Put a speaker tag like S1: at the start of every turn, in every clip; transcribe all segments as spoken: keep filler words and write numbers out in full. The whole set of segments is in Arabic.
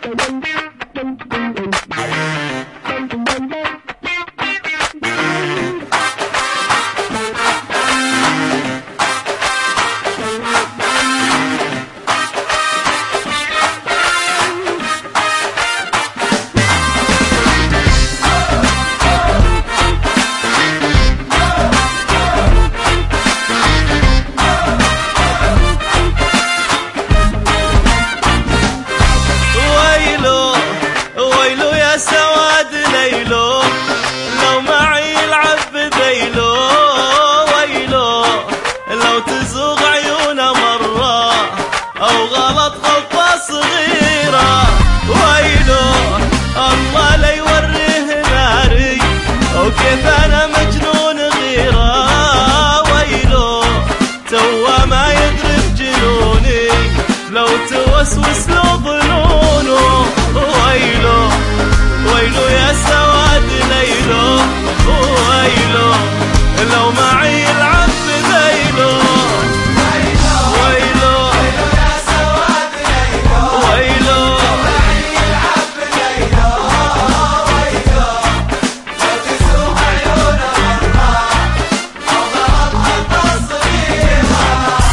S1: سواد ليلو لو معي يلعب بذيلو، ويلو لو تزوغ عيونه مرة أو غلط غلطة صغيرة، ويلو الله لا يوريه ناري وكيف أنا مجنون غيرة، ويلو توا ما يدري بجنوني لو توسوس له ظنونه، ويلو ويلو يا سواد ليلو، ويلو لو معي يلعب بذيلو، ويلو ويلو يا سواد ليلو، ويلو لو معي يلعب بذيلو، ويلو لو تسوق عيونه مرة أو غلط غلطة صغيرة.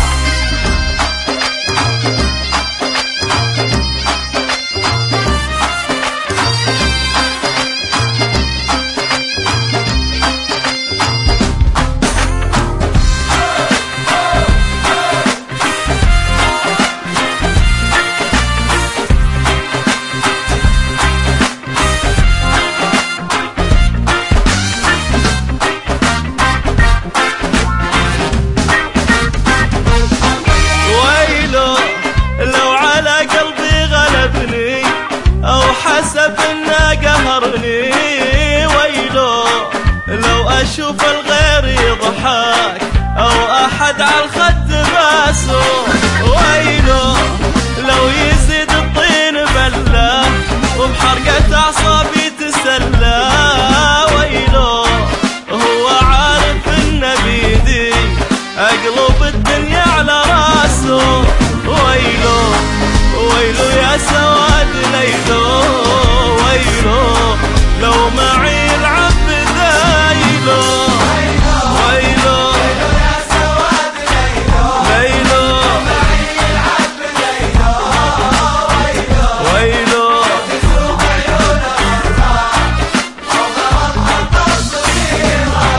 S1: حسب انه قهرني، ويلو لو اشوف الغير يضحك او احد على الخد باسه، ويلو لو يزيد الطين بله وبحرقة اعصابي تسلى، ويلو هو عارف انه بيدي اقلب الدنيا على راسه، ويلو ويلو يا سواد ليلو، ويلو لو معي يلعب بذيلو، ويلو ويلو يا سواد ليلو، ليلو لو معي يلعب بذيلو، ويلو ويلو تسوق عيونه مرة أو غلط غلطة صغيرة.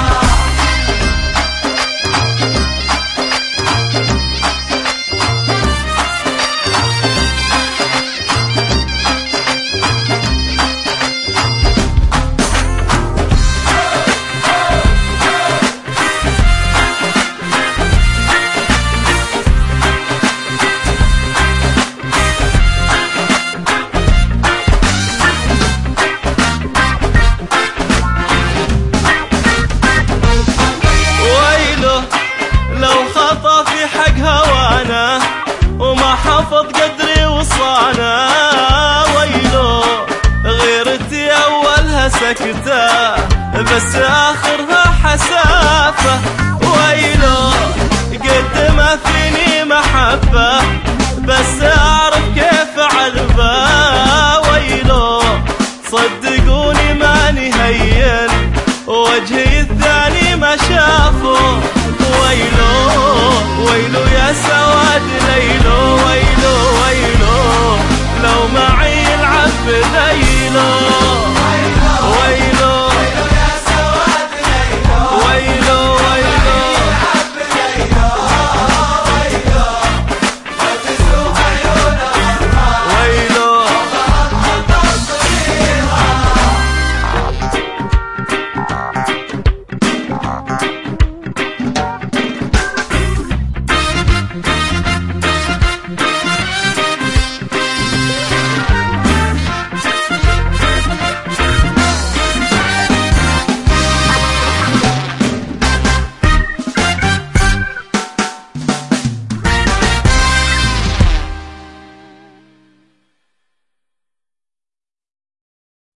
S1: وما حافظ قدري وصانه، ويلو غيرتي اولها سكته بس اخرها حسافه، ويلو قد ما فيني محبه بس اعرف كيف اعذبه، ويلو صدقوني ماني هين وجهي الثاني ما شافه، ويلو ويلو يا سواد ليلو.